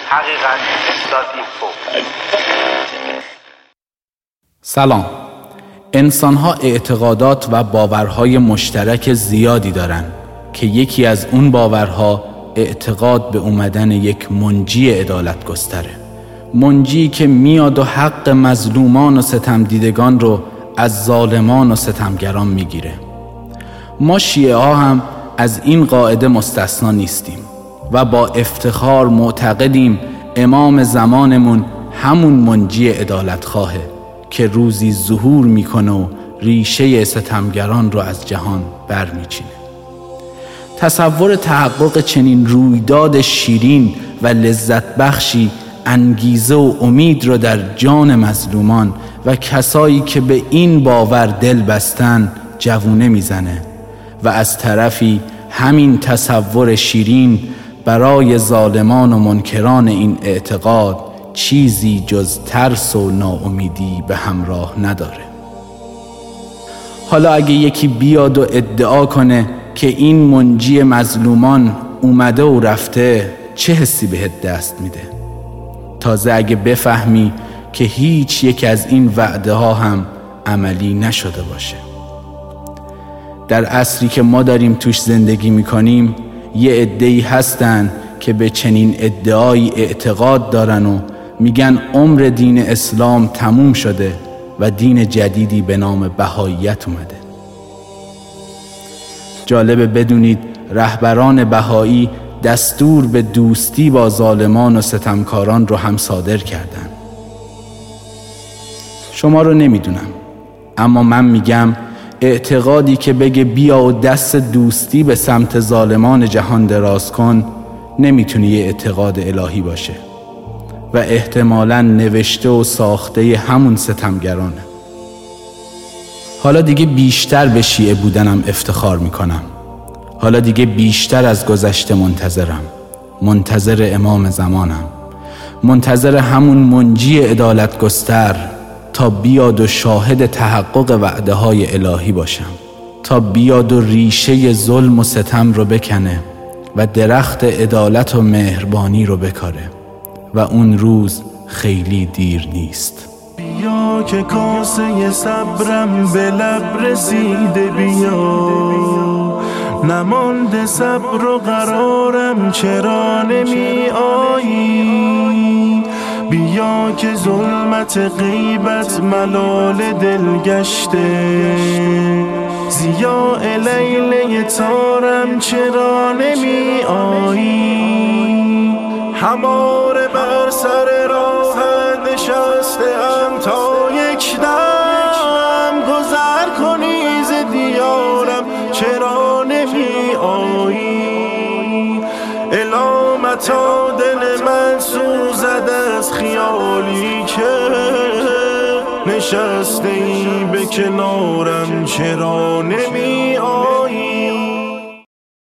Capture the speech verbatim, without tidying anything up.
حقیقت دات اینفو. سلام. انسان‌ها اعتقادات و باورهای مشترک زیادی دارند که یکی از اون باورها اعتقاد به اومدن یک منجی عدالت گستره، منجی که میاد و حق مظلومان و ستم دیدگان رو از ظالمان و ستمگران میگیره. ما شیعه ها هم از این قاعده مستثنا نیستیم و با افتخار معتقدیم امام زمانمون همون منجی عدالت خواهه که روزی ظهور میکنه و ریشه ستمگران رو از جهان برمیچینه. تصور تحقق چنین رویداد شیرین و لذت بخشی انگیزه و امید رو در جان مظلومان و کسایی که به این باور دل بستن جوونه میزنه و از طرفی همین تصور شیرین برای ظالمان و منکران این اعتقاد چیزی جز ترس و ناامیدی به همراه نداره. حالا اگه یکی بیاد و ادعا کنه که این منجی مظلومان اومده و رفته، چه حسی بهت دست میده؟ تازه اگه بفهمی که هیچ یک از این وعده ها هم عملی نشده باشه. در عصری که ما داریم توش زندگی میکنیم، یه عده‌ای هستن که به چنین ادعایی اعتقاد دارن و میگن عمر دین اسلام تموم شده و دین جدیدی به نام بهاییت اومده. جالبه بدونید رهبران بهایی دستور به دوستی با ظالمان و ستمکاران رو هم صادر کردن. شما رو نمیدونم، اما من میگم اعتقادی که بگه بیا و دست دوستی به سمت ظالمان جهان دراز کن نمیتونه یه اعتقاد الهی باشه و احتمالاً نوشته و ساخته همون ستمگرانه. حالا دیگه بیشتر به شیعه بودنم افتخار میکنم. حالا دیگه بیشتر از گذشته منتظرم. منتظر امام زمانم. منتظر همون منجی عدالت گستر تا بیاد و شاهد تحقق وعده های الهی باشم، تا بیاد و ریشه ظلم و ستم رو بکنه و درخت عدالت و مهربانی رو بکاره و اون روز خیلی دیر نیست. بیا که کاسه صبرم به لب رسیده، بیا نمانده صبر و قرارم، چرا نمی آیی؟ بیا که ظلمت غیبت ملال دل گشته، ضیاء لیل تارم، چرا نمی آیی؟ هماره بر سر راهت نشسته ام تا یک دم گذر کنی ز دیارم، چرا نمی آیی؟ الامتا دل من سوزد از خیالی که نشسته ای به کنارم، چرا نمی آیی؟